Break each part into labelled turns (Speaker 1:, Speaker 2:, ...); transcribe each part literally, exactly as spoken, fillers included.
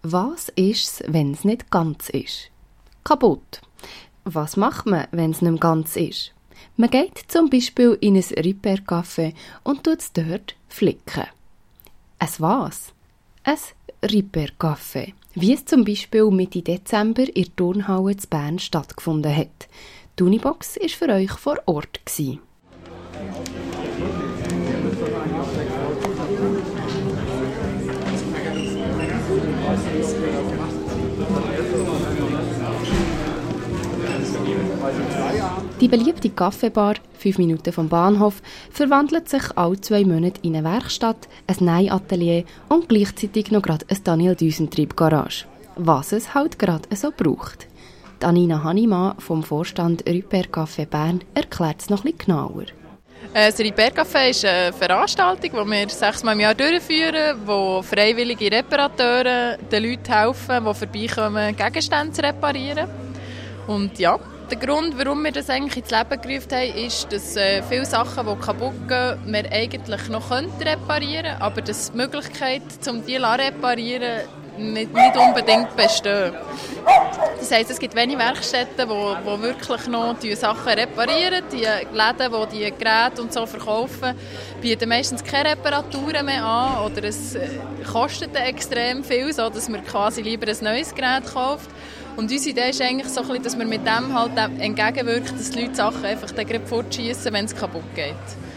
Speaker 1: Was ist es, wenn es nicht ganz ist? Kaputt. Was macht man, wenn es nicht ganz ist? Man geht zum Beispiel in ein Repair-Café und tut es dort flicken. Ein was? Ein Repair-Café. Wie es zum Beispiel Mitte Dezember in der Turnhalle in Bern stattgefunden hat. Die Unibox war für euch vor Ort. Die beliebte Kaffeebar, fünf Minuten vom Bahnhof, verwandelt sich alle zwei Monate in eine Werkstatt, ein Nähatelier und gleichzeitig noch gerade ein Daniel-Düsentrieb-Garage. Was es halt gerade so braucht. Die Anina Hannemann vom Vorstand Repair Café Bern erklärt es noch etwas genauer.
Speaker 2: Das Repair Café ist eine Veranstaltung, die wir sechsmal im Jahr durchführen, wo freiwillige Reparateure den Leuten helfen, die vorbeikommen, Gegenstände zu reparieren. Und ja, der Grund, warum wir das eigentlich ins Leben gerufen haben, ist, dass äh, viele Sachen, die kaputt gehen, wir eigentlich noch reparieren können, aber dass die Möglichkeit, um die zu reparieren, nicht, nicht unbedingt besteht. Das heisst, es gibt wenige Werkstätten, die, die wirklich noch die Sachen reparieren. Die Läden, die die Geräte und so verkaufen, bieten meistens keine Reparaturen mehr an oder es kostet extrem viel, sodass man quasi lieber ein neues Gerät kauft. Und unsere Idee ist eigentlich so ein bisschen, dass man mit dem halt entgegenwirkt, dass die Leute Sachen einfach dann gleich fortschiessen, wenn es kaputt geht.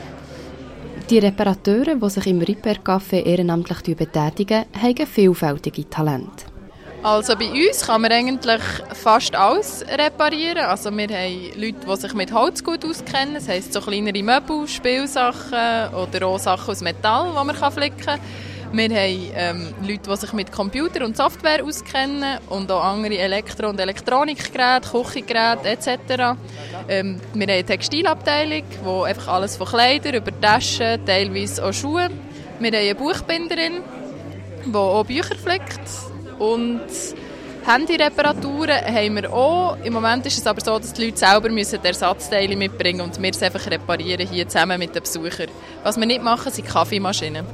Speaker 1: Die Reparateure, die sich im Repair-Café ehrenamtlich betätigen, haben vielfältige Talente.
Speaker 2: Also bei uns kann man eigentlich fast alles reparieren. Also wir haben Leute, die sich mit Holz gut auskennen, das heisst so kleinere Möbel, Spielsachen oder auch Sachen aus Metall, die man flicken kann. Wir haben ähm, Leute, die sich mit Computer und Software auskennen und auch andere Elektro- und Elektronikgeräte, Küchengeräte et cetera. Ähm, wir haben eine Textilabteilung, wo einfach alles von Kleidern über Taschen, teilweise auch Schuhe. Wir haben eine Buchbinderin, die auch Bücher flickt. Und Handyreparaturen haben wir auch. Im Moment ist es aber so, dass die Leute selber müssen die Ersatzteile mitbringen und wir es einfach reparieren hier zusammen mit den Besuchern. Was wir nicht machen, sind Kaffeemaschinen.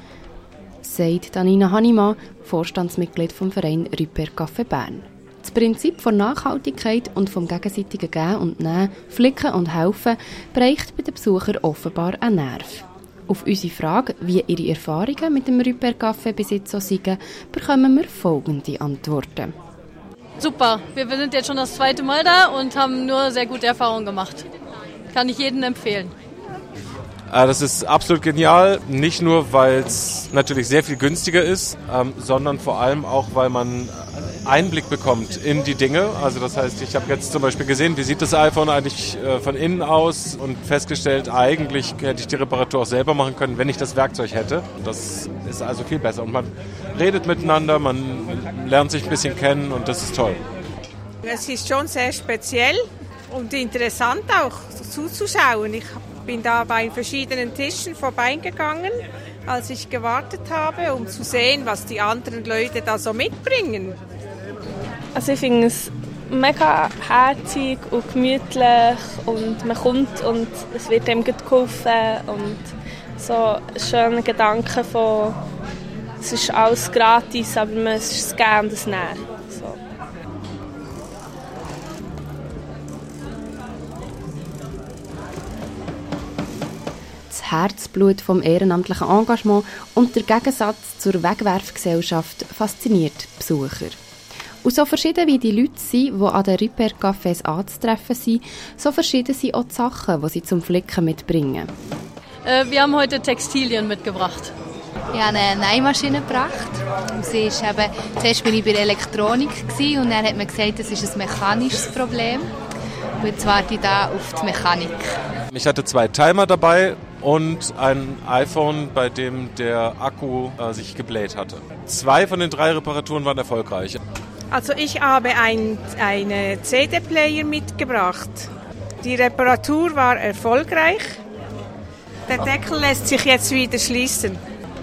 Speaker 1: Sagt Anina Hannemann, Vorstandsmitglied vom Verein Repair Café Bern. Das Prinzip von Nachhaltigkeit und vom gegenseitigen Geben und Nehmen, Flicken und Helfen bereicht bei den Besuchern offenbar einen Nerv. Auf unsere Frage, wie ihre Erfahrungen mit dem Repair Café bis jetzt so sind, bekommen wir folgende Antworten.
Speaker 3: Super, wir sind jetzt schon das zweite Mal da und haben nur sehr gute Erfahrungen gemacht. Kann ich jedem empfehlen.
Speaker 4: Das ist absolut genial, nicht nur, weil es natürlich sehr viel günstiger ist, ähm, sondern vor allem auch, weil man Einblick bekommt in die Dinge. Also das heißt, ich habe jetzt zum Beispiel gesehen, wie sieht das iPhone eigentlich äh, von innen aus und festgestellt, eigentlich hätte ich die Reparatur auch selber machen können, wenn ich das Werkzeug hätte. Das ist also viel besser und man redet miteinander, man lernt sich ein bisschen kennen und das ist toll.
Speaker 5: Es ist schon sehr speziell und interessant auch zuzuschauen. Ich bin da bei verschiedenen Tischen vorbeigegangen, als ich gewartet habe, um zu sehen, was die anderen Leute da so mitbringen.
Speaker 6: Also ich finde es mega herzig und gemütlich und man kommt und es wird einem gut geholfen und so ein schöner Gedanke von, es ist alles gratis, aber man ist es Geben und das Nehmen. So.
Speaker 1: Das Herzblut vom ehrenamtlichen Engagement und der Gegensatz zur Wegwerfgesellschaft fasziniert die Besucher. Und so verschieden wie die Leute sind, die an den Repair-Cafés anzutreffen sind, so verschieden sind auch die Sachen, die sie zum Flicken mitbringen.
Speaker 3: Äh, wir haben heute Textilien mitgebracht.
Speaker 7: Ich habe eine Nähmaschine gebracht. Sie ist eben, zuerst war ich bei der Elektronik und dann hat man gesagt, das ist ein mechanisches Problem. Und jetzt warte ich da auf die Mechanik.
Speaker 4: Ich hatte zwei Timer dabei und ein iPhone, bei dem der Akku äh, sich gebläht hatte. Zwei von den drei Reparaturen waren erfolgreich.
Speaker 5: Also ich habe ein, einen C D-Player mitgebracht. Die Reparatur war erfolgreich. Der Deckel lässt sich jetzt wieder schließen.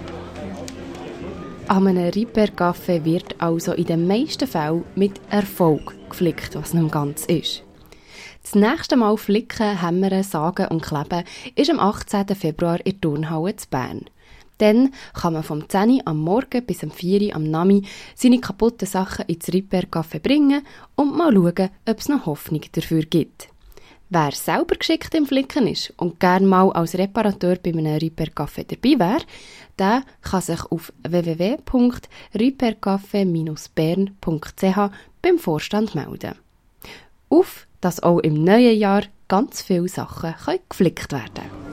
Speaker 1: An einem Repair-Café wird also in den meisten Fällen mit Erfolg geflickt, was nicht ganz ist. Das nächste Mal flicken, hämmern, sagen und kleben ist am achtzehnten Februar in der Turnhalle in Bern. Dann kann man vom zehn Uhr am Morgen bis am vier Uhr am Nami seine kaputten Sachen ins Repair-Café bringen und mal schauen, ob es noch Hoffnung dafür gibt. Wer selber geschickt im Flicken ist und gerne mal als Reparateur bei einem Repair-Café dabei wäre, der kann sich auf w w w punkt repaircafé Bindestrich bern punkt c h beim Vorstand melden. Auf, dass auch im neuen Jahr ganz viele Sachen geflickt werden können.